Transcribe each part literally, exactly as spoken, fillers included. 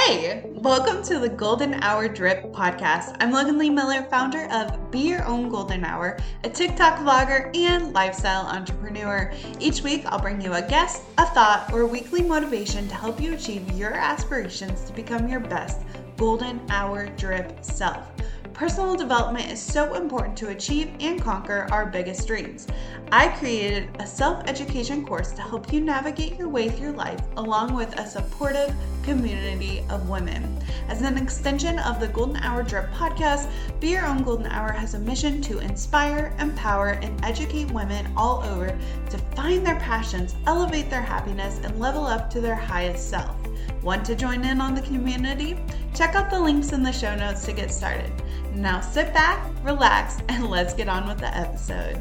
Hey, welcome to the Golden Hour Drip podcast. I'm Logan Lee Miller, founder of Be Your Own Golden Hour, a TikTok vlogger and lifestyle entrepreneur. Each week, I'll bring you a guest, a thought, or weekly motivation to help you achieve your aspirations to become your best Golden Hour Drip self. Personal development is so important to achieve and conquer our biggest dreams. I created a self-education course to help you navigate your way through life along with a supportive community of women. As an extension of the Golden Hour Drip podcast, Be Your Own Golden Hour has a mission to inspire, empower, and educate women all over to find their passions, elevate their happiness, and level up to their highest self. Want to join in on the community? Check out the links in the show notes to get started. Now sit back, relax, and let's get on with the episode.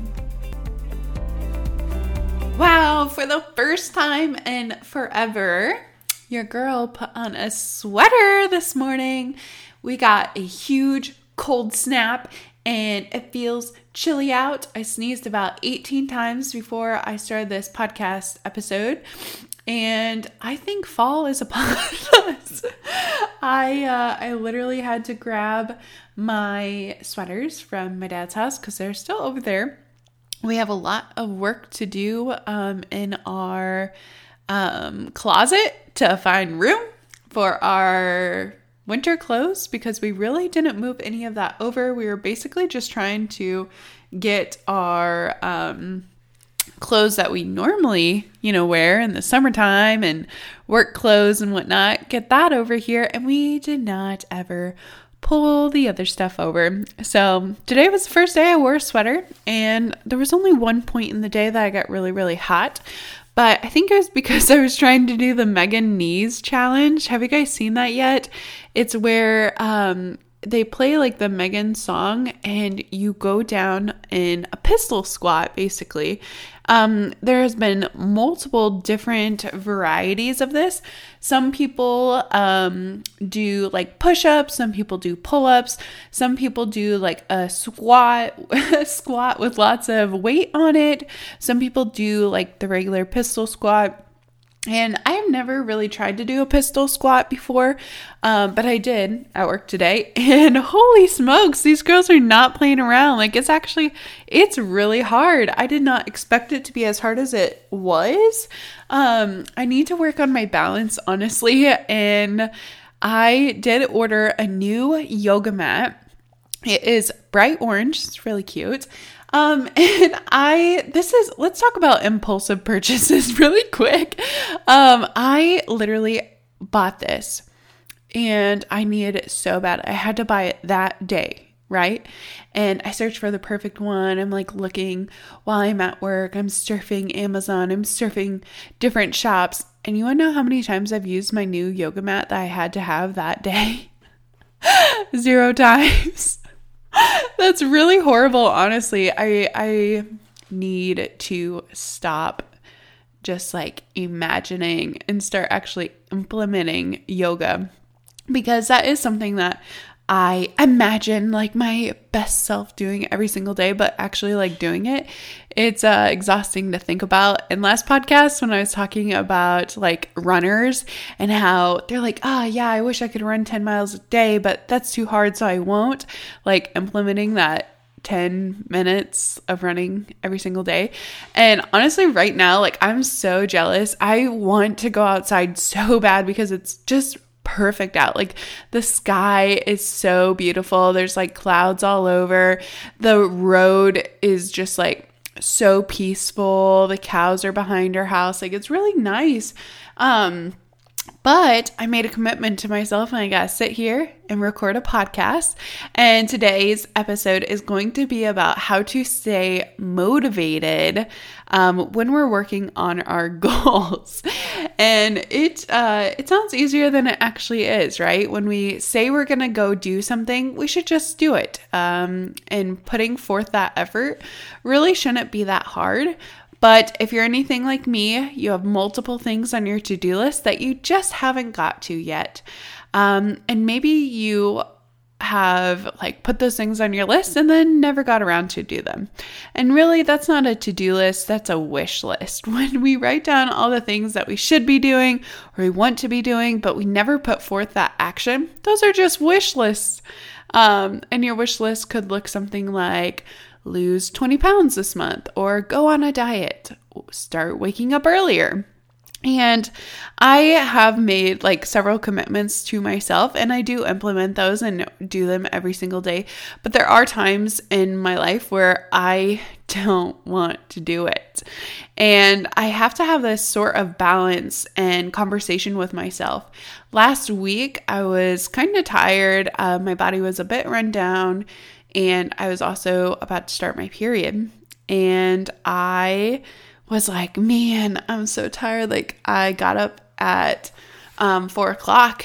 Wow, for the first time in forever, your girl put on a sweater this morning. We got a huge cold snap and it feels chilly out. I sneezed about eighteen times before I started this podcast episode. And I think fall is upon us. I uh, I literally had to grab my sweaters from my dad's house because they're still over there. We have a lot of work to do um, in our um, closet to find room for our winter clothes because we really didn't move any of that over. We were basically just trying to get our um, clothes that we normally, you know, wear in the summertime and work clothes and whatnot, get that over here. And we did not ever pull the other stuff over. So today was the first day I wore a sweater, and there was only one point in the day that I got really, really hot. But I think it was because I was trying to do the Megan Knees challenge. Have you guys seen that yet? It's where um, they play like the Megan song and you go down in a pistol squat, basically. Um, there has been multiple different varieties of this. Some people um, do like push-ups. Some people do pull-ups. Some people do like a squat, squat with lots of weight on it. Some people do like the regular pistol squat. And I've never really tried to do a pistol squat before, um, but I did at work today. And holy smokes, these girls are not playing around. Like it's actually, it's really hard. I did not expect it to be as hard as it was. Um, I need to work on my balance, honestly. And I did order a new yoga mat. It is bright orange. It's really cute. Um, and I, this is, let's talk about impulsive purchases really quick. Um, I literally bought this and I needed it so bad. I had to buy it that day, right? And I searched for the perfect one. I'm like looking while I'm at work. I'm surfing Amazon. I'm surfing different shops. And you want to know how many times I've used my new yoga mat that I had to have that day? Zero times. That's really horrible, honestly. I I need to stop just like imagining and start actually implementing yoga, because that is something that I imagine like my best self doing every single day, but actually like doing it, it's uh, exhausting to think about. And last podcast, when I was talking about like runners and how they're like, ah, oh, yeah, I wish I could run ten miles a day, but that's too hard, so I won't. Like implementing that ten minutes of running every single day. And honestly, right now, like I'm so jealous. I want to go outside so bad because it's just perfect out. Like the sky is so beautiful. There's like clouds all over. The road is just like so peaceful. The cows are behind our house. Like it's really nice. Um, But I made a commitment to myself and I got to sit here and record a podcast. And today's episode is going to be about how to stay motivated um, when we're working on our goals. And it uh, it sounds easier than it actually is, right? When we say we're going to go do something, we should just do it. Um, and putting forth that effort really shouldn't be that hard. But if you're anything like me, you have multiple things on your to-do list that you just haven't got to yet. Um, and maybe you have like put those things on your list and then never got around to do them. And really, that's not a to-do list, that's a wish list. When we write down all the things that we should be doing or we want to be doing, but we never put forth that action, those are just wish lists. Um, and your wish list could look something like lose twenty pounds this month, or go on a diet, start waking up earlier. And I have made like several commitments to myself, and I do implement those and do them every single day. But there are times in my life where I don't want to do it. And I have to have this sort of balance and conversation with myself. Last week, I was kind of tired. Uh, my body was a bit run down, and I was also about to start my period. And I was like, man, I'm so tired. Like, I got up at um, four o'clock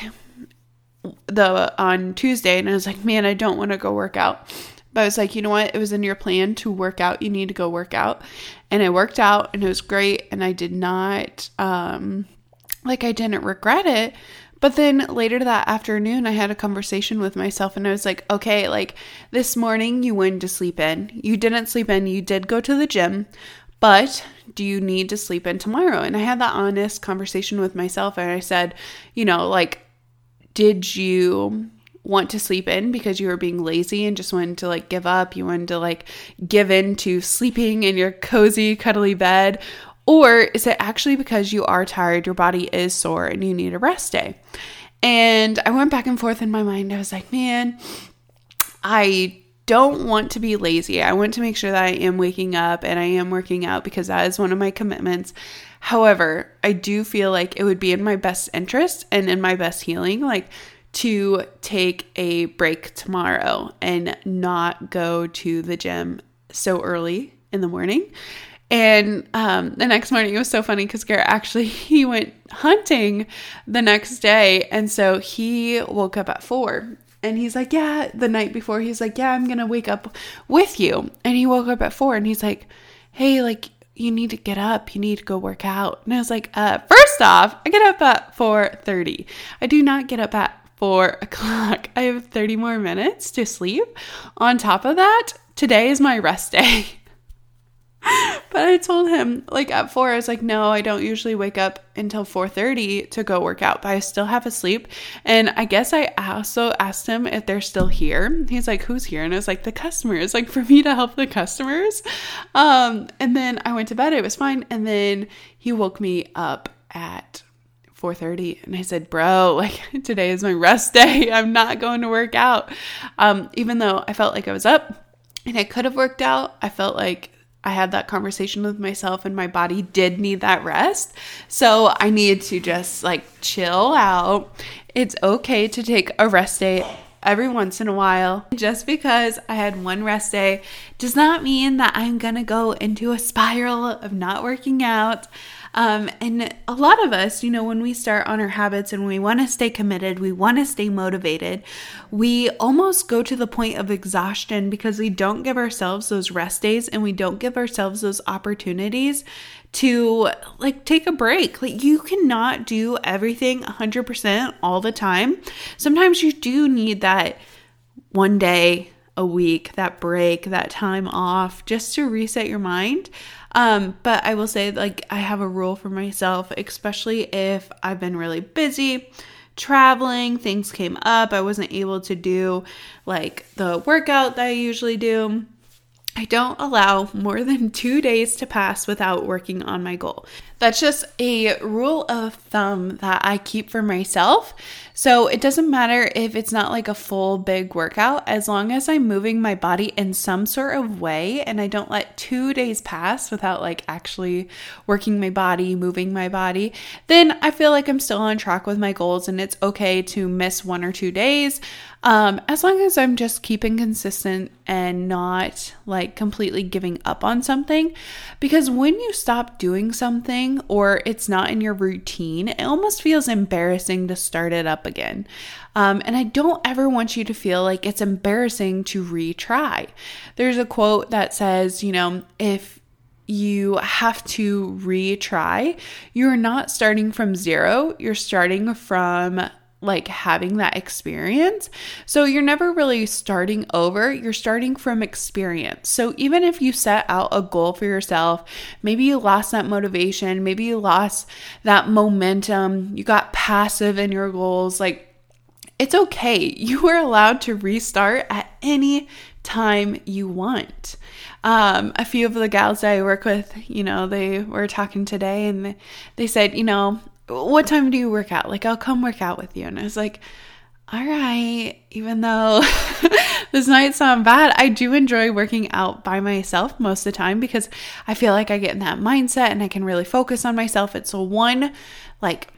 the on Tuesday, and I was like, man, I don't want to go work out. But I was like, you know what? It was in your plan to work out. You need to go work out. And I worked out, and it was great. And I did not, um, like, I didn't regret it. But then later that afternoon, I had a conversation with myself, and I was like, okay, like, this morning you went to sleep in. You didn't sleep in. You did go to the gym. But do you need to sleep in tomorrow? And I had that honest conversation with myself. And I said, you know, like, did you want to sleep in because you were being lazy and just wanted to like give up? You wanted to like give in to sleeping in your cozy, cuddly bed? Or is it actually because you are tired, your body is sore, and you need a rest day? And I went back and forth in my mind. I was like, man, I don't want to be lazy. I want to make sure that I am waking up and I am working out because that is one of my commitments. However, I do feel like it would be in my best interest and in my best healing, like to take a break tomorrow and not go to the gym so early in the morning. And um, the next morning, it was so funny because Garrett actually, he went hunting the next day. And so he woke up at four. And he's like, yeah, the night before, he's like, yeah, I'm going to wake up with you. And he woke up at four and he's like, hey, like, you need to get up. You need to go work out. And I was like, uh, first off, I get up at four thirty. I do not get up at four o'clock. I have thirty more minutes to sleep. On top of that, today is my rest day. But I told him, like, at four, I was like, no, I don't usually wake up until four thirty to go work out, but I still have a sleep. And I guess I also asked him if they're still here. He's like, who's here? And I was like, the customers, like, for me to help the customers. Um, and then I went to bed. It was fine. And then he woke me up at four thirty. And I said, bro, like, today is my rest day. I'm not going to work out. Um, even though I felt like I was up and I could have worked out, I felt like I had that conversation with myself and my body did need that rest. So I needed to just like chill out. It's okay to take a rest day every once in a while. Just because I had one rest day does not mean that I'm going to go into a spiral of not working out. Um, and a lot of us, you know, when we start on our habits and we want to stay committed, we want to stay motivated, we almost go to the point of exhaustion because we don't give ourselves those rest days and we don't give ourselves those opportunities to like take a break. Like you cannot do everything one hundred percent all the time. Sometimes you do need that one day a week, that break, that time off just to reset your mind. Um, but I will say, like, I have a rule for myself, especially if I've been really busy traveling, things came up, I wasn't able to do like the workout that I usually do. I don't allow more than two days to pass without working on my goal. That's just a rule of thumb that I keep for myself. So it doesn't matter if it's not like a full big workout, as long as I'm moving my body in some sort of way and I don't let two days pass without like actually working my body, moving my body, then I feel like I'm still on track with my goals and it's okay to miss one or two days. Um, as long as I'm just keeping consistent and not like completely giving up on something, because when you stop doing something or it's not in your routine, it almost feels embarrassing to start it up again. Um, and I don't ever want you to feel like it's embarrassing to retry. There's a quote that says, you know, if you have to retry, you're not starting from zero, you're starting from like having that experience. So you're never really starting over. You're starting from experience. So even if you set out a goal for yourself, maybe you lost that motivation, maybe you lost that momentum, you got passive in your goals, like it's okay. You are allowed to restart at any time you want. Um, a few of the gals that I work with, you know, they were talking today and they said, you know, what time do you work out? Like, I'll come work out with you. And I was like, all right, even though this might sound bad, I do enjoy working out by myself most of the time because I feel like I get in that mindset and I can really focus on myself. It's a one, like,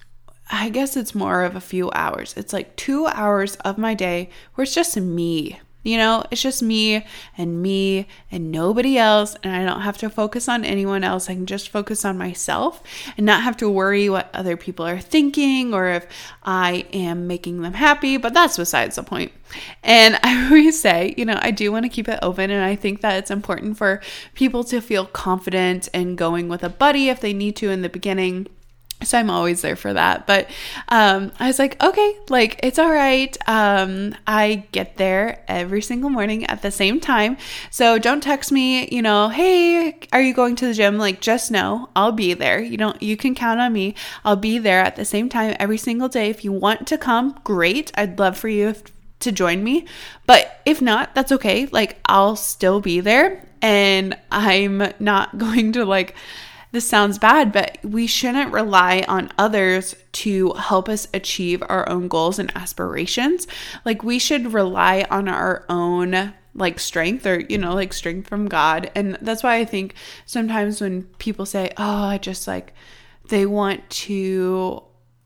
I guess it's more of a few hours. It's like two hours of my day where it's just me. You know, it's just me and me and nobody else. And I don't have to focus on anyone else. I can just focus on myself and not have to worry what other people are thinking or if I am making them happy. But that's besides the point. And I always say, you know, I do want to keep it open. And I think that it's important for people to feel confident in going with a buddy if they need to in the beginning. So I'm always there for that. But um, I was like, okay, like it's all right. Um, I get there every single morning at the same time. So don't text me, you know, hey, are you going to the gym? Like, just know I'll be there. You don't, you can count on me. I'll be there at the same time every single day. If you want to come, great. I'd love for you if, to join me. But if not, that's okay. Like, I'll still be there. And I'm not going to like, this sounds bad, but we shouldn't rely on others to help us achieve our own goals and aspirations. Like, we should rely on our own like strength or, you know, like strength from God. And that's why I think sometimes when people say, oh, I just like, they want to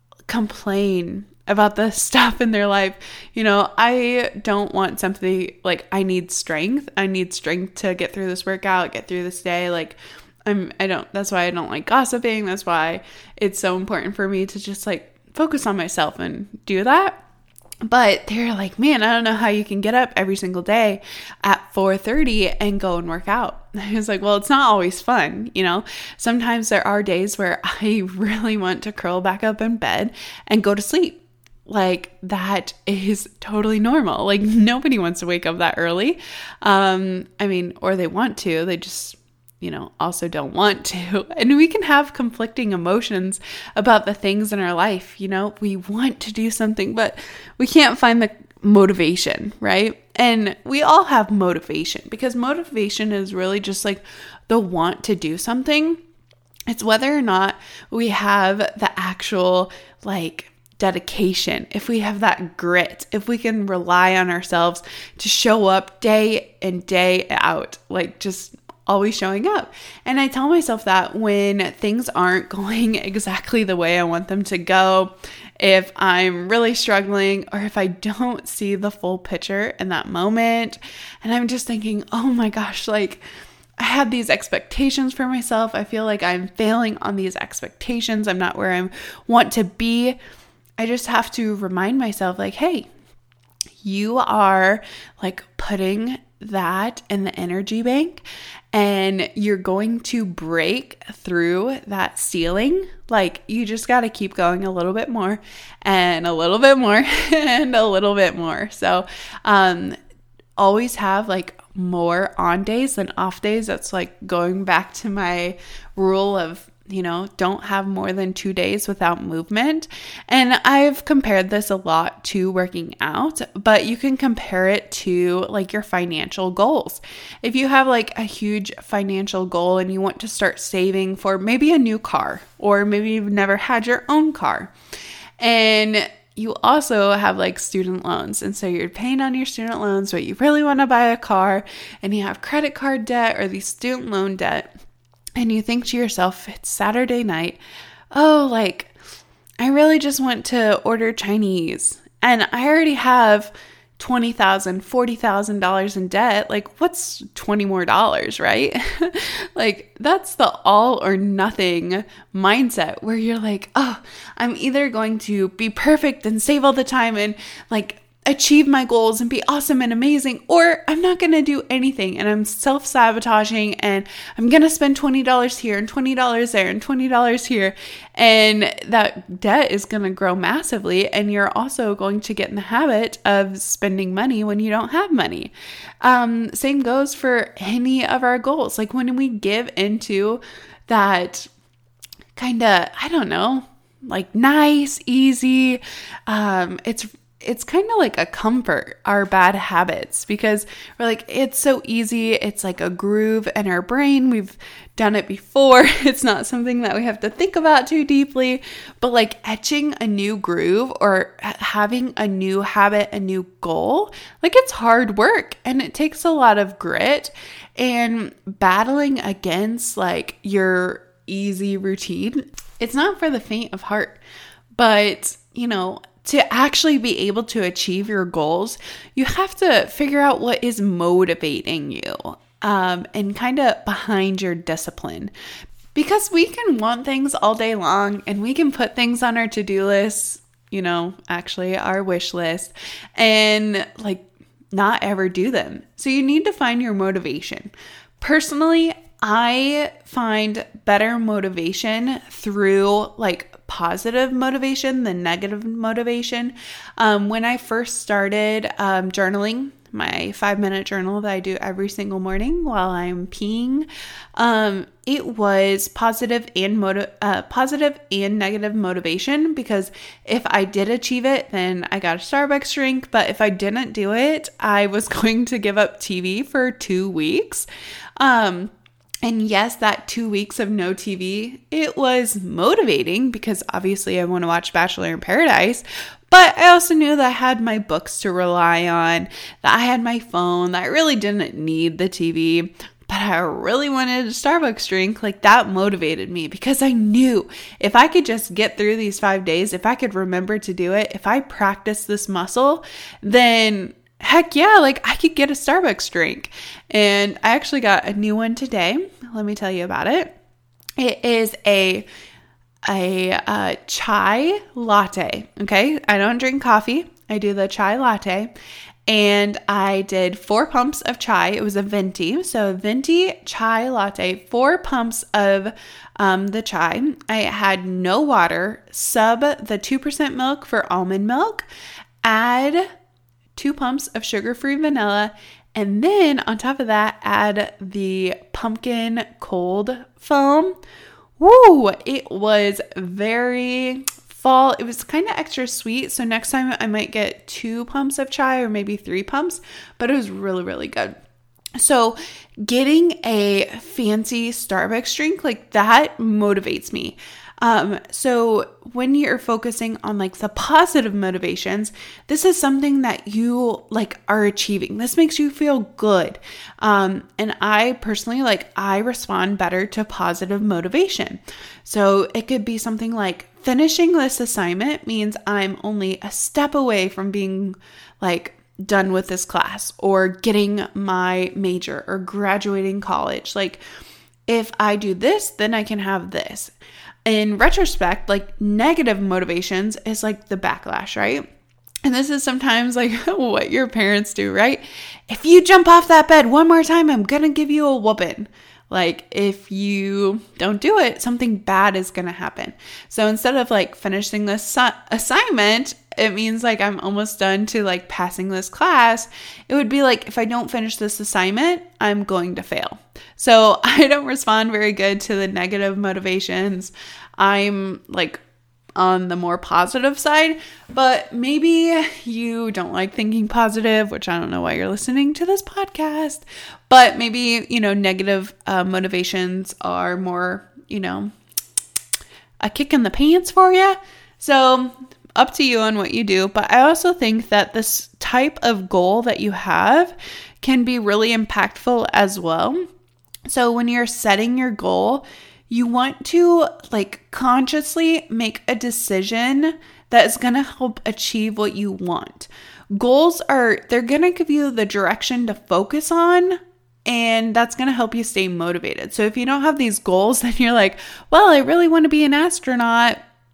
complain about the stuff in their life. You know, I don't want something like, I need strength. I need strength to get through this workout, get through this day. Like, I'm, I don't, that's why I don't like gossiping. That's why it's so important for me to just like focus on myself and do that. But they're like, man, I don't know how you can get up every single day at four thirty and go and work out. I was like, well, it's not always fun. You know, sometimes there are days where I really want to curl back up in bed and go to sleep. Like, that is totally normal. Like, nobody wants to wake up that early. Um, I mean, or they want to, they just, you know, also don't want to. And we can have conflicting emotions about the things in our life. You know, we want to do something, but we can't find the motivation, right? And we all have motivation because motivation is really just like the want to do something. It's whether or not we have the actual like dedication, if we have that grit, if we can rely on ourselves to show up day in, day out, like just always showing up. And I tell myself that when things aren't going exactly the way I want them to go, if I'm really struggling or if I don't see the full picture in that moment, and I'm just thinking, oh my gosh, like I had these expectations for myself. I feel like I'm failing on these expectations. I'm not where I want to be. I just have to remind myself like, hey, you are like putting that in the energy bank and you're going to break through that ceiling. Like, you just got to keep going a little bit more and a little bit more and a little bit more. So, um, always have like more on days than off days. That's like going back to my rule of, you know, don't have more than two days without movement. And I've compared this a lot to working out, but you can compare it to like your financial goals. If you have like a huge financial goal and you want to start saving for maybe a new car, or maybe you've never had your own car, and you also have like student loans. And so you're paying on your student loans, but you really want to buy a car and you have credit card debt or the student loan debt. And you think to yourself, it's Saturday night. Oh, like, I really just want to order Chinese. And I already have twenty thousand dollars, forty thousand dollars in debt. Like, what's twenty more dollars, right? Like, that's the all or nothing mindset where you're like, oh, I'm either going to be perfect and save all the time and like achieve my goals and be awesome and amazing, or I'm not going to do anything and I'm self-sabotaging and I'm going to spend twenty dollars here and twenty dollars there and twenty dollars here. And that debt is going to grow massively. And you're also going to get in the habit of spending money when you don't have money. Um, same goes for any of our goals. Like when we give into that kind of, I don't know, like nice, easy, um, it's It's kind of like a comfort, our bad habits, because we're like, it's so easy. It's like a groove in our brain. We've done it before. It's not something that we have to think about too deeply, but like etching a new groove or having a new habit, a new goal, like it's hard work and it takes a lot of grit and battling against like your easy routine. It's not for the faint of heart, but you know, to actually be able to achieve your goals, you have to figure out what is motivating you um, and kind of behind your discipline. Because we can want things all day long and we can put things on our to-do list, you know, actually our wish list, and like not ever do them. So you need to find your motivation. Personally, I find better motivation through like positive motivation than negative motivation. Um, when I first started um, journaling, my five minute journal that I do every single morning while I'm peeing, um, it was positive and motiv- uh, positive and negative motivation, because if I did achieve it, then I got a Starbucks drink. But if I didn't do it, I was going to give up T V for two weeks. Um, And yes, that two weeks of no T V, it was motivating because obviously I want to watch Bachelor in Paradise, but I also knew that I had my books to rely on, that I had my phone, that I really didn't need the T V, but I really wanted a Starbucks drink. Like that motivated me because I knew if I could just get through these five days, if I could remember to do it, if I practice this muscle, then heck yeah, like I could get a Starbucks drink. And I actually got a new one today. Let me tell you about it. It is a a, a chai latte. Okay. I don't drink coffee. I do the chai latte. And I did four pumps of chai. It was a venti. So a venti chai latte, four pumps of um, the chai. I had no water, sub the two percent milk for almond milk, add two pumps of sugar-free vanilla, and then on top of that, add the pumpkin cold foam. Woo! It was very fall. It was kind of extra sweet, so next time I might get two pumps of chai or maybe three pumps, but it was really, really good. So getting a fancy Starbucks drink like that motivates me. Um, so when you're focusing on like the positive motivations, this is something that you like are achieving. This makes you feel good. Um, and I personally, like I respond better to positive motivation. So it could be something like finishing this assignment means I'm only a step away from being like done with this class or getting my major or graduating college. Like if I do this, then I can have this. In retrospect, like negative motivations is like the backlash, right? And this is sometimes like what your parents do, right? If you jump off that bed one more time, I'm going to give you a whooping. Like if you don't do it, something bad is going to happen. So instead of like finishing this su- assignment, it means like I'm almost done to like passing this class. It would be like, if I don't finish this assignment, I'm going to fail. So I don't respond very good to the negative motivations. I'm like on the more positive side, but maybe you don't like thinking positive, which I don't know why you're listening to this podcast, but maybe, you know, negative uh, motivations are more, you know, a kick in the pants for you. So up to you on what you do. But I also think that this type of goal that you have can be really impactful as well. So when you're setting your goal, you want to like consciously make a decision that is going to help achieve what you want. Goals are, they're going to give you the direction to focus on, and that's going to help you stay motivated. So if you don't have these goals, then you're like, well, I really want to be an astronaut.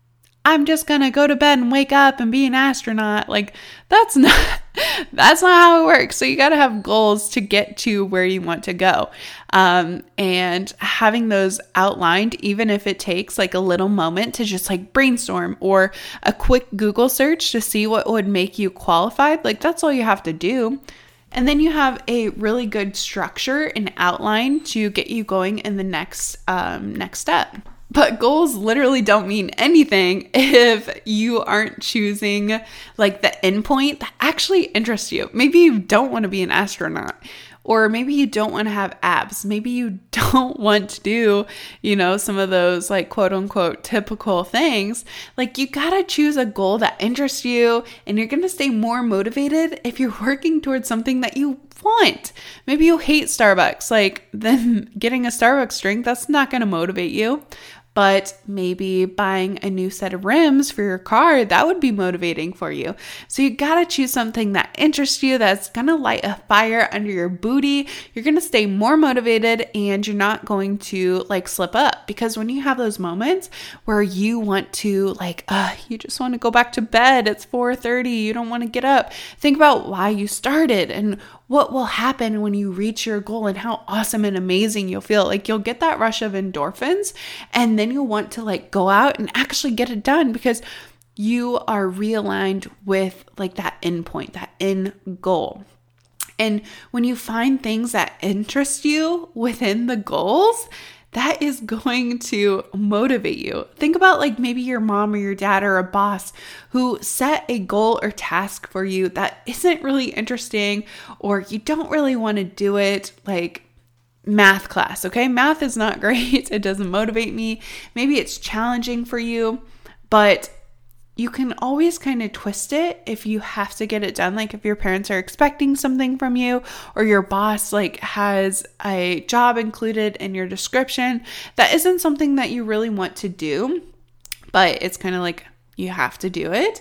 I'm just going to go to bed and wake up and be an astronaut. Like that's not, that's not how it works. So you got to have goals to get to where you want to go. Um, and having those outlined, even if it takes like a little moment to just like brainstorm or a quick Google search to see what would make you qualified, like that's all you have to do. And then you have a really good structure and outline to get you going in the next um, next step. But goals literally don't mean anything if you aren't choosing like the endpoint that actually interests you. Maybe you don't want to be an astronaut, or maybe you don't want to have abs. Maybe you don't want to do, you know, some of those like quote unquote typical things. Like you got to choose a goal that interests you, and you're going to stay more motivated if you're working towards something that you want. Maybe you hate Starbucks. Like then getting a Starbucks drink, that's not going to motivate you. But maybe buying a new set of rims for your car, that would be motivating for you. So you got to choose something that interests you, that's going to light a fire under your booty. You're going to stay more motivated, and you're not going to like slip up. Because when you have those moments where you want to like, uh, you just want to go back to bed, it's four thirty, you don't want to get up. Think about why you started and what will happen when you reach your goal and how awesome and amazing you'll feel. Like you'll get that rush of endorphins, and then you'll want to like go out and actually get it done because you are realigned with like that end point, that end goal. And when you find things that interest you within the goals, that is going to motivate you. Think about like maybe your mom or your dad or a boss who set a goal or task for you that isn't really interesting, or you don't really want to do it, like math class, okay? Math is not great. It doesn't motivate me. Maybe it's challenging for you, but you can always kind of twist it if you have to get it done. Like if your parents are expecting something from you, or your boss like has a job included in your description that isn't something that you really want to do, but it's kind of like you have to do it.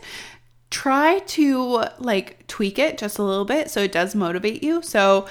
Try to like tweak it just a little bit so it does motivate you. So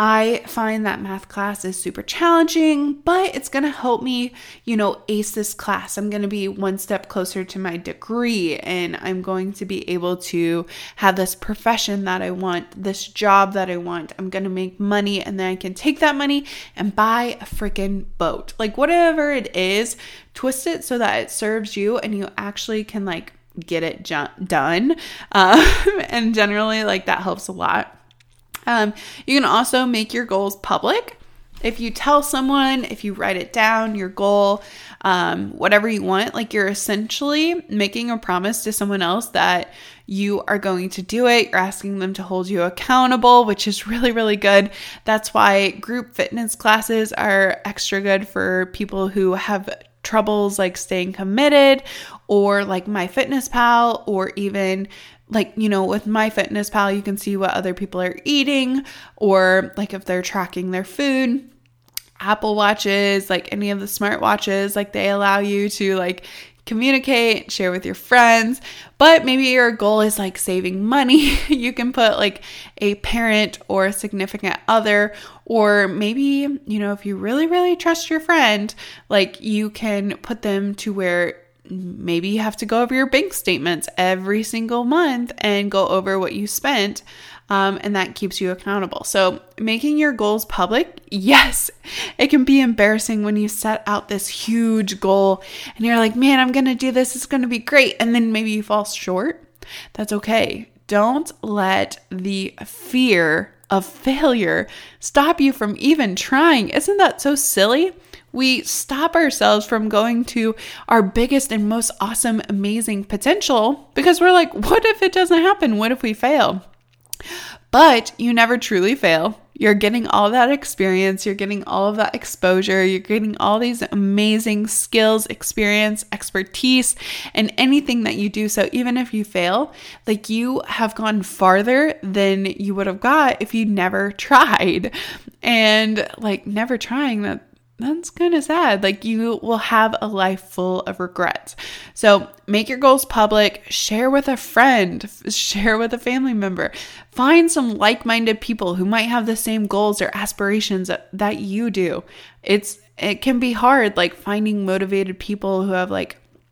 I find that math class is super challenging, but it's going to help me, you know, ace this class. I'm going to be one step closer to my degree, and I'm going to be able to have this profession that I want, this job that I want. I'm going to make money, and then I can take that money and buy a freaking boat. Like whatever it is, twist it so that it serves you and you actually can like get it ju- done. Um, and generally like that helps a lot. Um, you can also make your goals public. If you tell someone, if you write it down, your goal, um, whatever you want, like you're essentially making a promise to someone else that you are going to do it. You're asking them to hold you accountable, which is really, really good. That's why group fitness classes are extra good for people who have troubles like staying committed, or like MyFitnessPal, or even like, you know, with MyFitnessPal, you can see what other people are eating, or like if they're tracking their food. Apple Watches, like any of the smart watches, like they allow you to like communicate, share with your friends. But maybe your goal is like saving money. You can put like a parent or a significant other, or maybe, you know, if you really, really trust your friend, like you can put them to where maybe you have to go over your bank statements every single month and go over what you spent. Um, and that keeps you accountable. So making your goals public, yes, it can be embarrassing when you set out this huge goal and you're like, man, I'm going to do this. It's going to be great. And then maybe you fall short. That's okay. Don't let the fear of failure stop you from even trying. Isn't that so silly? We stop ourselves from going to our biggest and most awesome, amazing potential because we're like, what if it doesn't happen? What if we fail? But you never truly fail. You're getting all that experience. You're getting all of that exposure. You're getting all these amazing skills, experience, expertise, and anything that you do. So even if you fail, like you have gone farther than you would have got if you never tried. And like never trying, that that's kind of sad. Like you will have a life full of regrets. So make your goals public, share with a friend, share with a family member, find some like-minded people who might have the same goals or aspirations that, that you do. It's, it can be hard, like finding motivated people who have like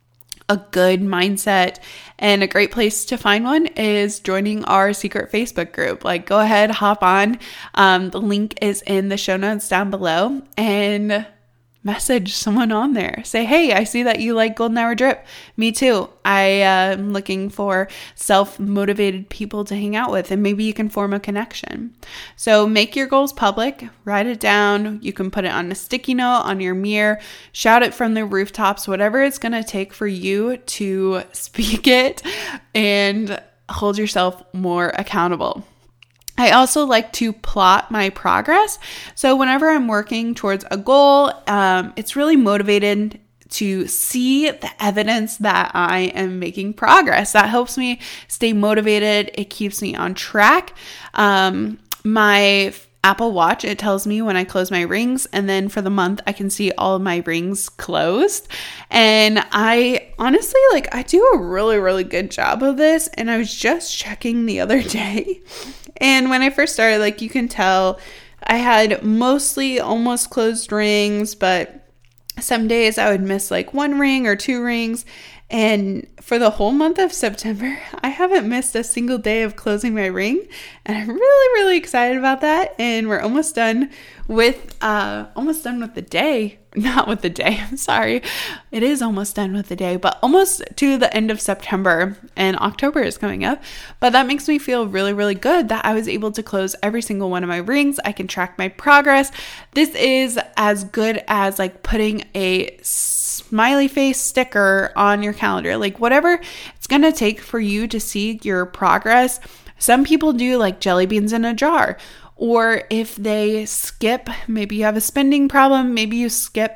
a good mindset. And a great place to find one is joining our secret Facebook group. Like, go ahead, hop on. Um, the link is in the show notes down below, and message someone on there. Say, hey, I see that you like Golden Hour Drip. Me too. I am uh, looking for self-motivated people to hang out with, and maybe you can form a connection. So make your goals public, write it down. You can put it on a sticky note, on your mirror, shout it from the rooftops, whatever it's going to take for you to speak it and hold yourself more accountable. I also like to plot my progress. So whenever I'm working towards a goal, um, it's really motivated to see the evidence that I am making progress. That helps me stay motivated. It keeps me on track. Um, my Apple Watch, it tells me when I close my rings, and then for the month I can see all of my rings closed. And I honestly, like, I do a really, really good job of this. And I was just checking the other day. And when I first started, like, you can tell I had mostly almost closed rings, but some days I would miss like one ring or two rings. And for the whole month of September, I haven't missed a single day of closing my ring. And I'm really, really excited about that. And we're almost done with, uh, almost done with the day. Not with the day, I'm sorry. It is almost done with the day, but almost to the end of September, and October is coming up. But that makes me feel really, really good that I was able to close every single one of my rings. I can track my progress. This is as good as like putting a smiley face sticker on your calendar, like whatever it's going to take for you to see your progress. Some people do like jelly beans in a jar. Or if they skip, maybe you have a spending problem, maybe you skip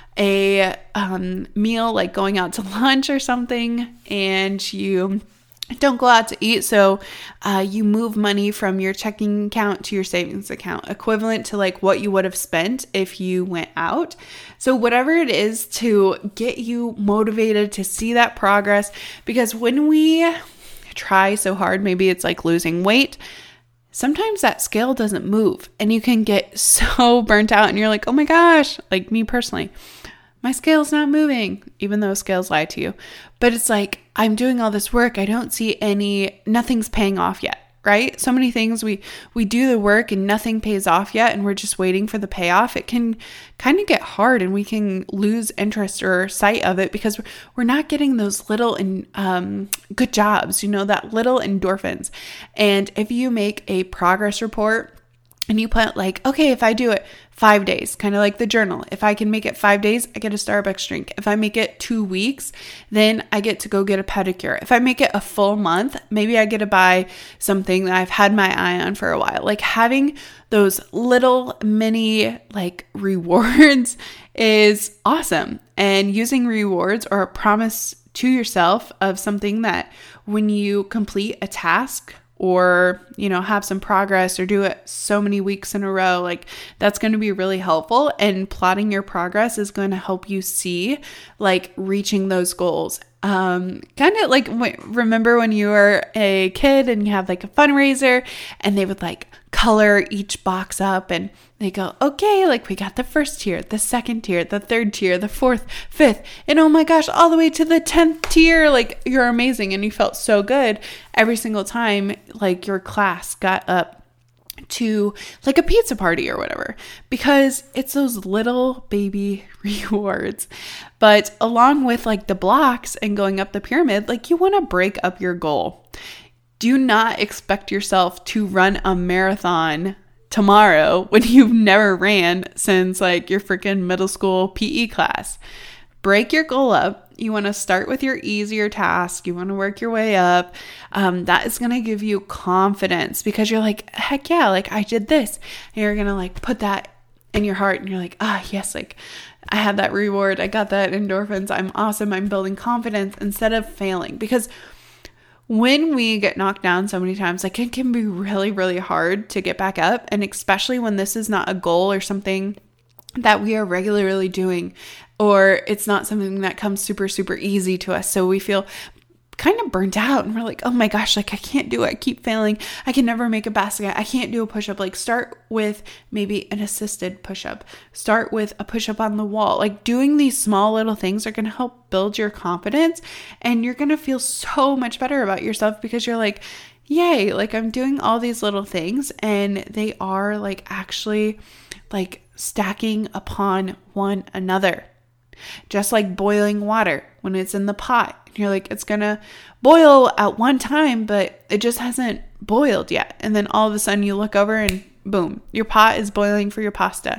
a um, meal like going out to lunch or something, and you don't go out to eat. So uh, you move money from your checking account to your savings account, equivalent to like what you would have spent if you went out. So whatever it is to get you motivated to see that progress, because when we try so hard, maybe it's like losing weight, sometimes that scale doesn't move and you can get so burnt out and you're like, oh my gosh, like me personally, my scale's not moving, even though scales lie to you. But it's like, I'm doing all this work. I don't see any, nothing's paying off yet, right? So many things we, we do the work and nothing pays off yet. And we're just waiting for the payoff. It can kind of get hard and we can lose interest or sight of it because we're not getting those little and um, good jobs, you know, that little endorphins. And if you make a progress report and you put like, okay, if I do it five days, kind of like the journal, if I can make it five days, I get a Starbucks drink. If I make it two weeks, then I get to go get a pedicure. If I make it a full month, maybe I get to buy something that I've had my eye on for a while. Like having those little mini like rewards is awesome. And using rewards or a promise to yourself of something that when you complete a task or, you know, have some progress or do it so many weeks in a row, like that's going to be really helpful. And plotting your progress is going to help you see like reaching those goals. Um, kind of like, remember when you were a kid and you have like a fundraiser and they would like color each box up and they go, okay, like we got the first tier, the second tier, the third tier, the fourth, fifth, and oh my gosh, all the way to the tenth tier. Like you're amazing. And you felt so good every single time, like your class got up to like a pizza party or whatever, because it's those little baby rewards. But along with like the blocks and going up the pyramid, like you want to break up your goal. Do not expect yourself to run a marathon tomorrow when you've never ran since like your freaking middle school P E class. Break your goal up. You want to start with your easier task. You want to work your way up. Um, that is going to give you confidence because you're like, heck yeah, like I did this. And you're going to like put that in your heart and you're like, ah, yes, like I had that reward. I got that endorphins. I'm awesome. I'm building confidence instead of failing. Because when we get knocked down so many times, like it can be really, really hard to get back up. And especially when this is not a goal or something that we are regularly doing, or it's not something that comes super, super easy to us. So we feel kind of burnt out and we're like, oh my gosh, like I can't do it. I keep failing. I can never make a basket. I can't do a push-up. Like start with maybe an assisted push-up. Start with a push-up on the wall. Like doing these small little things are going to help build your confidence and you're going to feel so much better about yourself because you're like, yay, like I'm doing all these little things and they are like actually like stacking upon one another. Just like boiling water when it's in the pot. You're like, it's going to boil at one time, but it just hasn't boiled yet. And then all of a sudden you look over and boom, your pot is boiling for your pasta.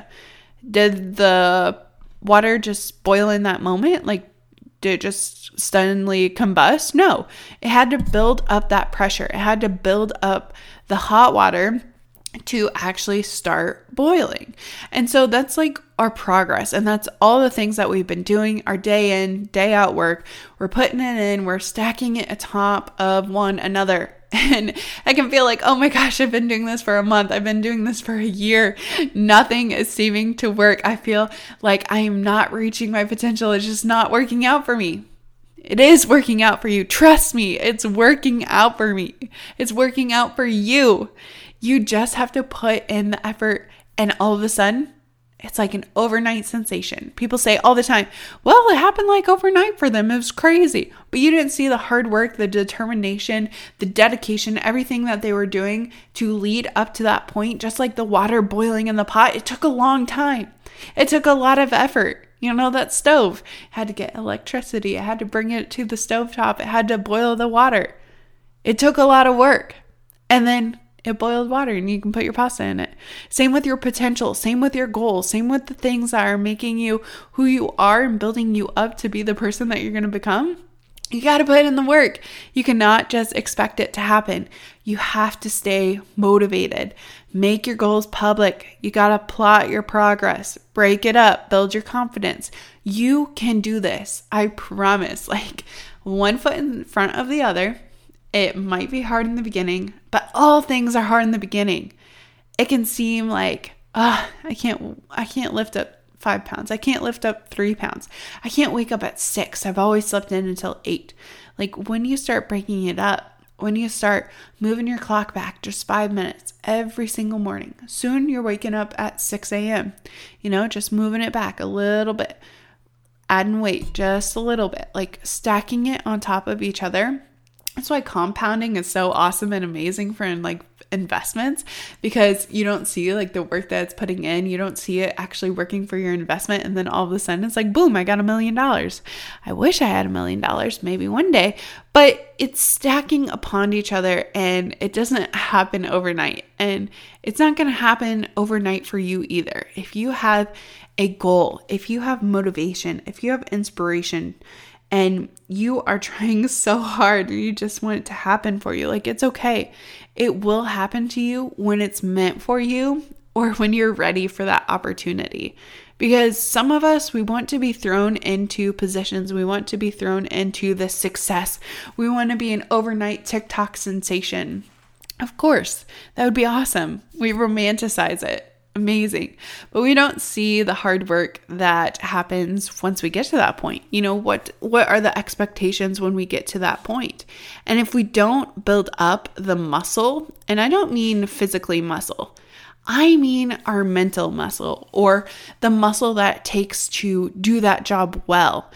Did the water just boil in that moment? Like, did it just suddenly combust? No, it had to build up that pressure. It had to build up the hot water to actually start boiling. And so that's like our progress. And that's all the things that we've been doing, our day in, day out work. We're putting it in, we're stacking it atop of one another. And I can feel like, oh my gosh, I've been doing this for a month. I've been doing this for a year. Nothing is seeming to work. I feel like I am not reaching my potential. It's just not working out for me. It is working out for you. Trust me, it's working out for me. It's working out for you. You just have to put in the effort and all of a sudden, it's like an overnight sensation. People say all the time, well, it happened like overnight for them. It was crazy. But you didn't see the hard work, the determination, the dedication, everything that they were doing to lead up to that point. Just like the water boiling in the pot, it took a long time. It took a lot of effort. You know, that stove had to get electricity. It had to bring it to the stovetop. It had to boil the water. It took a lot of work. And then it boiled water and you can put your pasta in it. Same with your potential, same with your goals, same with the things that are making you who you are and building you up to be the person that you're going to become. You got to put in the work. You cannot just expect it to happen. You have to stay motivated. Make your goals public. You got to plot your progress, break it up, build your confidence. You can do this. I promise. Like one foot in front of the other. It might be hard in the beginning, but all things are hard in the beginning. It can seem like, ah, oh, I can't, I can't lift up five pounds. I can't lift up three pounds. I can't wake up at six. I've always slept in until eight. Like when you start breaking it up, when you start moving your clock back just five minutes every single morning, soon you're waking up at six a.m. You know, just moving it back a little bit, adding weight just a little bit, like stacking it on top of each other. That's why compounding is so awesome and amazing for like investments, because you don't see like the work that it's putting in. You don't see it actually working for your investment. And then all of a sudden it's like, boom, I got a million dollars. I wish I had a million dollars maybe one day, but it's stacking upon each other and it doesn't happen overnight. And it's not going to happen overnight for you either. If you have a goal, if you have motivation, if you have inspiration, and you are trying so hard and you just want it to happen for you, like it's okay. It will happen to you when it's meant for you or when you're ready for that opportunity. Because some of us, we want to be thrown into positions. We want to be thrown into the success. We want to be an overnight TikTok sensation. Of course, that would be awesome. We romanticize it. Amazing. But we don't see the hard work that happens once we get to that point. You know, what what are the expectations when we get to that point? And if we don't build up the muscle, and I don't mean physically muscle, I mean our mental muscle, or the muscle that it takes to do that job well,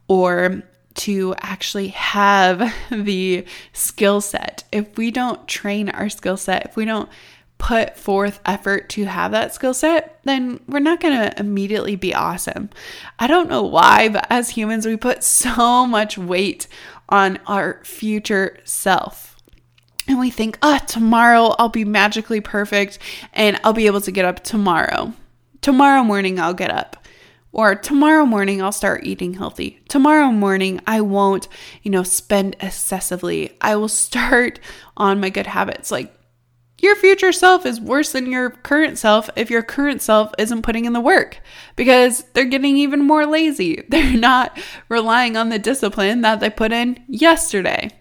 or to actually have the skill set. If we don't train our skill set, if we don't put forth effort to have that skill set, then we're not going to immediately be awesome. I don't know why, but as humans, we put so much weight on our future self. And we think, oh, tomorrow I'll be magically perfect and I'll be able to get up tomorrow. Tomorrow morning I'll get up. Or tomorrow morning I'll start eating healthy. Tomorrow morning I won't, you know, spend excessively. I will start on my good habits. Like, your future self is worse than your current self if your current self isn't putting in the work, because they're getting even more lazy. They're not relying on the discipline that they put in yesterday.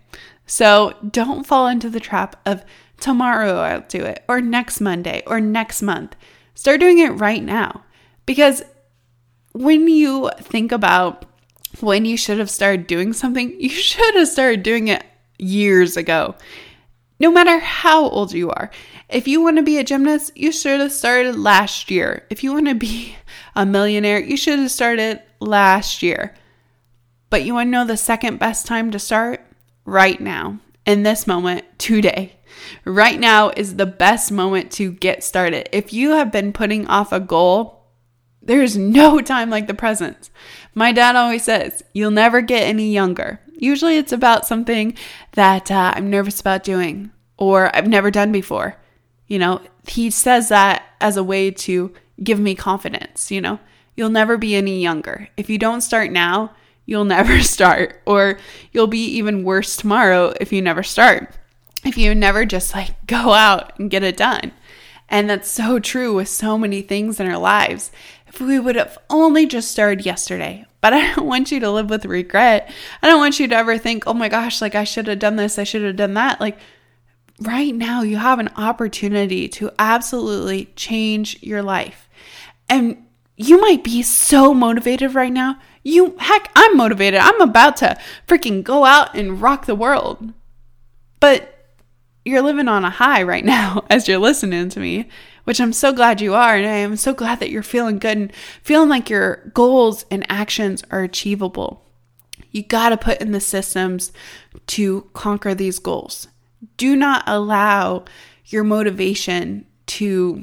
So don't fall into the trap of tomorrow I'll do it, or next Monday, or next month. Start doing it right now. Because when you think about when you should have started doing something, you should have started doing it years ago. No matter how old you are. If you want to be a gymnast, you should have started last year. If you want to be a millionaire, you should have started last year. But you want to know the second best time to start? Right now. In this moment, today. Right now is the best moment to get started. If you have been putting off a goal, there's no time like the present. My dad always says, you'll never get any younger. Usually it's about something that uh, I'm nervous about doing or I've never done before. You know, he says that as a way to give me confidence, you know. You'll never be any younger. If you don't start now, you'll never start. Or you'll be even worse tomorrow if you never start. If you never just like go out and get it done. And that's so true with so many things in our lives. If we would have only just started yesterday. But I don't want you to live with regret. I don't want you to ever think, oh my gosh, like I should have done this. I should have done that. Like right now you have an opportunity to absolutely change your life. And you might be so motivated right now. You, heck, I'm motivated. I'm about to freaking go out and rock the world. But you're living on a high right now as you're listening to me, which I'm so glad you are. And I am so glad that you're feeling good and feeling like your goals and actions are achievable. You got to put in the systems to conquer these goals. Do not allow your motivation to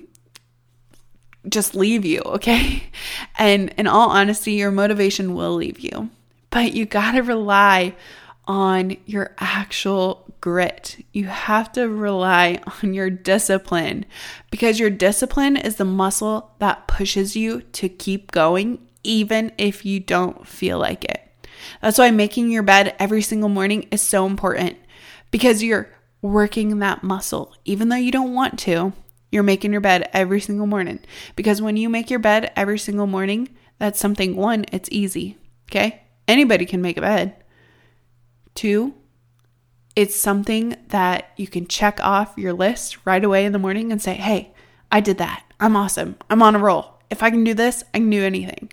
just leave you, okay? And in all honesty, your motivation will leave you. But you got to rely on your actual grit. You have to rely on your discipline because your discipline is the muscle that pushes you to keep going even if you don't feel like it. That's why making your bed every single morning is so important because you're working that muscle. Even though you don't want to, you're making your bed every single morning. Because when you make your bed every single morning, that's something, one, it's easy, okay? Anybody can make a bed. Two, it's something that you can check off your list right away in the morning and say, hey, I did that. I'm awesome. I'm on a roll. If I can do this, I can do anything.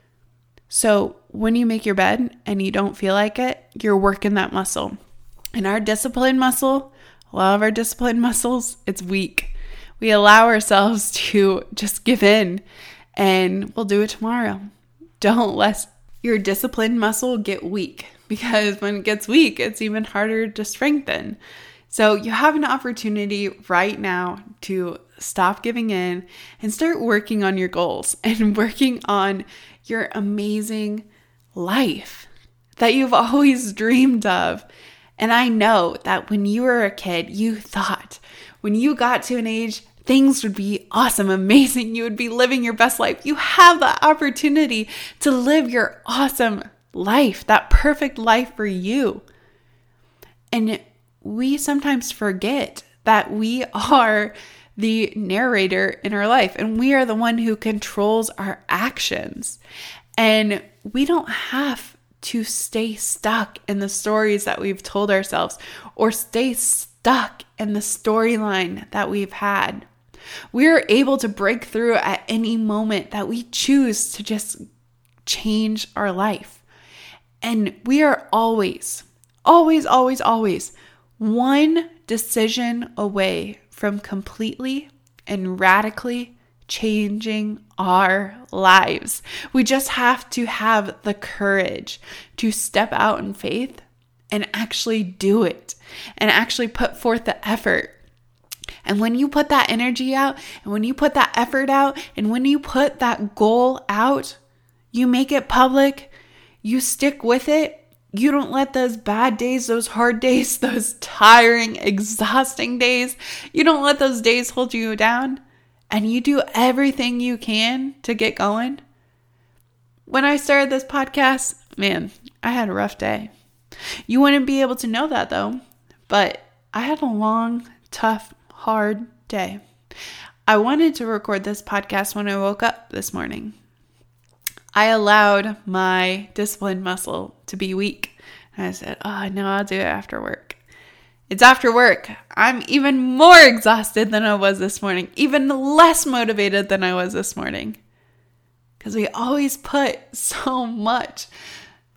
So when you make your bed and you don't feel like it, you're working that muscle. And our discipline muscle, a lot of our discipline muscles, it's weak. We allow ourselves to just give in and we'll do it tomorrow. Don't let your discipline muscle get weak because when it gets weak, it's even harder to strengthen. So you have an opportunity right now to stop giving in and start working on your goals and working on your amazing life that you've always dreamed of. And I know that when you were a kid, you thought when you got to an age, things would be awesome, amazing. You would be living your best life. You have the opportunity to live your awesome life, that perfect life for you. And we sometimes forget that we are the narrator in our life and we are the one who controls our actions. And we don't have to stay stuck in the stories that we've told ourselves or stay stuck in the storyline that we've had. We're able to break through at any moment that we choose to just change our life. And we are always, always, always, always one decision away from completely and radically changing our lives. We just have to have the courage to step out in faith and actually do it and actually put forth the effort. And when you put that energy out and when you put that effort out and when you put that goal out, you make it public, you stick with it. You don't let those bad days, those hard days, those tiring, exhausting days, you don't let those days hold you down. And you do everything you can to get going. When I started this podcast, man, I had a rough day. You wouldn't be able to know that though, but I had a long, tough, hard day. I wanted to record this podcast when I woke up this morning. I allowed my discipline muscle to be weak. And I said, oh, no, I'll do it after work. It's after work. I'm even more exhausted than I was this morning, even less motivated than I was this morning. Because we always put so much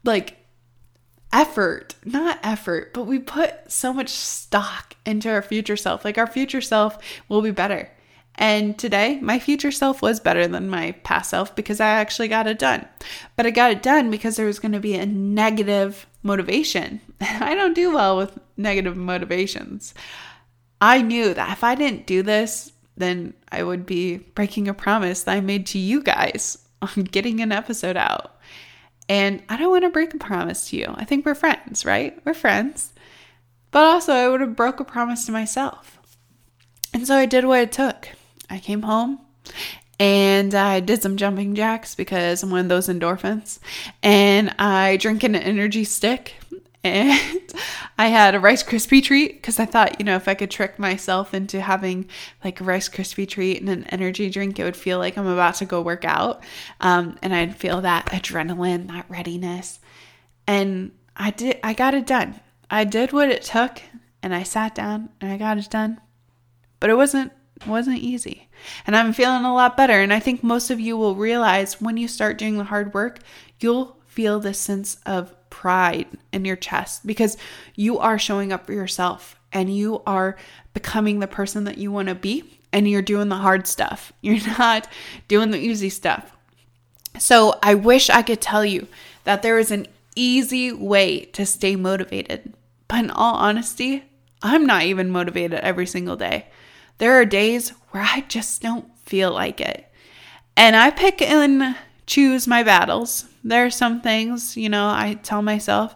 like effort, not effort, but we put so much stock into our future self. Like our future self will be better. And today, my future self was better than my past self because I actually got it done. But I got it done because there was going to be a negative motivation. I don't do well with negative motivations. I knew that if I didn't do this, then I would be breaking a promise that I made to you guys on getting an episode out. And I don't want to break a promise to you. I think we're friends, right? We're friends. But also, I would have broke a promise to myself. And so I did what it took. I came home and I did some jumping jacks because I'm one of those endorphins. And I drank an energy stick. And I had a Rice Krispie treat because I thought, you know, if I could trick myself into having like a Rice Krispie treat and an energy drink, it would feel like I'm about to go work out. Um, and I'd feel that adrenaline, that readiness. And I did, I got it done. I did what it took and I sat down and I got it done. But it wasn't, it wasn't easy. And I'm feeling a lot better. And I think most of you will realize when you start doing the hard work, you'll feel this sense of pride in your chest because you are showing up for yourself and you are becoming the person that you want to be and you're doing the hard stuff. You're not doing the easy stuff. So I wish I could tell you that there is an easy way to stay motivated. But in all honesty, I'm not even motivated every single day. There are days where I just don't feel like it. And I pick and choose my battles. There are some things, you know, I tell myself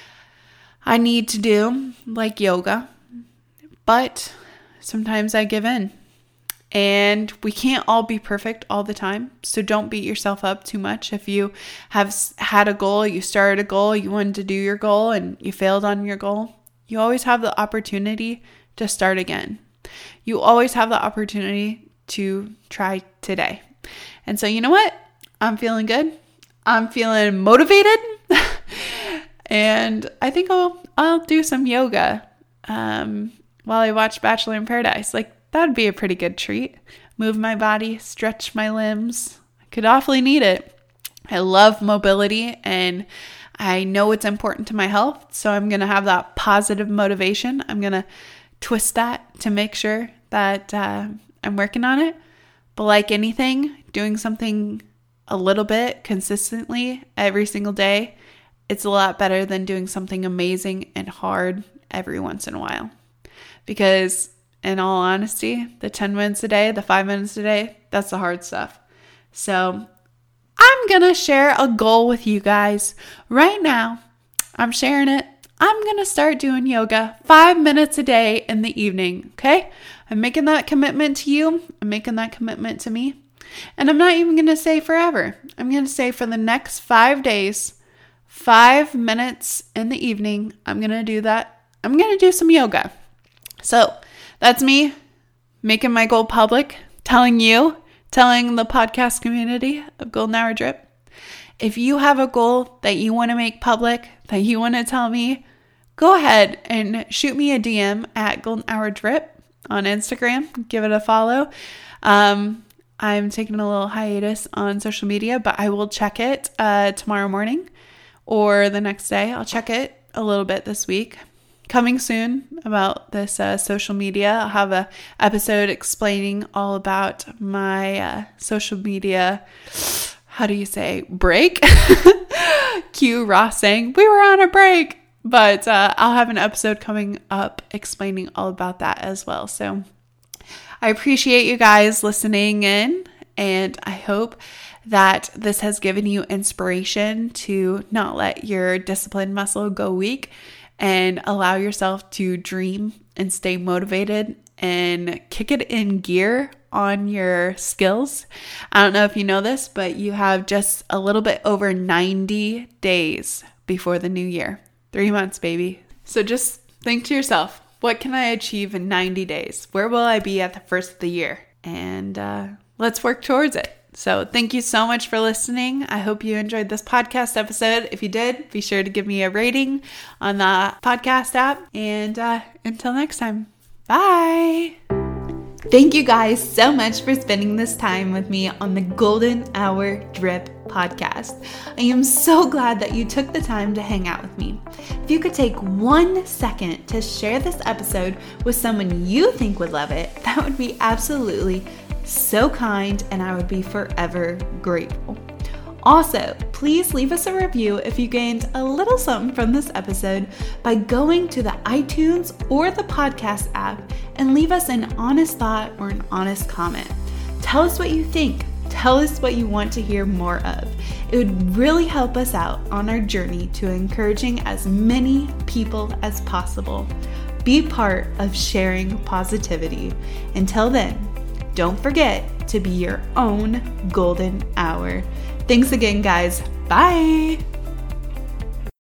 I need to do, like yoga. But sometimes I give in. And we can't all be perfect all the time. So don't beat yourself up too much. If you have had a goal, you started a goal, you wanted to do your goal and you failed on your goal, you always have the opportunity to start again. You always have the opportunity to try today. And so you know what? I'm feeling good. I'm feeling motivated. And I think I'll I'll do some yoga um, while I watch Bachelor in Paradise. Like that'd be a pretty good treat. Move my body, stretch my limbs. I could awfully need it. I love mobility and I know it's important to my health. So I'm going to have that positive motivation. I'm going to twist that to make sure that uh, I'm working on it. But like anything, doing something a little bit consistently every single day, it's a lot better than doing something amazing and hard every once in a while. Because in all honesty, the ten minutes a day, the five minutes a day, that's the hard stuff. So I'm going to share a goal with you guys right now. I'm sharing it. I'm going to start doing yoga five minutes a day in the evening, okay? I'm making that commitment to you. I'm making that commitment to me. And I'm not even going to say forever. I'm going to say for the next five days, five minutes in the evening, I'm going to do that. I'm going to do some yoga. So that's me making my goal public, telling you, telling the podcast community of Golden Hour Drip. If you have a goal that you want to make public, that you want to tell me, go ahead and shoot me a D M at Golden Hour Drip on Instagram. Give it a follow. Um, I'm taking a little hiatus on social media, but I will check it uh, tomorrow morning or the next day. I'll check it a little bit this week. Coming soon about this uh, social media. I'll have a episode explaining all about my uh, social media, how do you say, break? Cue Ross saying, we were on a break. But uh, I'll have an episode coming up explaining all about that as well. So I appreciate you guys listening in, and I hope that this has given you inspiration to not let your discipline muscle go weak and allow yourself to dream and stay motivated and kick it in gear on your skills. I don't know if you know this, but you have just a little bit over ninety days before the new year. Three months, baby. So just think to yourself, what can I achieve in ninety days? Where will I be at the first of the year? And uh, let's work towards it. So thank you so much for listening. I hope you enjoyed this podcast episode. If you did, be sure to give me a rating on the podcast app. And uh, until next time, bye. Thank you guys so much for spending this time with me on the Golden Hour Drip podcast. I am so glad that you took the time to hang out with me. If you could take one second to share this episode with someone you think would love it, that would be absolutely so kind, and I would be forever grateful. Also, please leave us a review if you gained a little something from this episode by going to the iTunes or the podcast app and leave us an honest thought or an honest comment. Tell us what you think. Tell us what you want to hear more of. It would really help us out on our journey to encouraging as many people as possible. Be part of sharing positivity. Until then, don't forget to be your own golden hour. Thanks again, guys. Bye.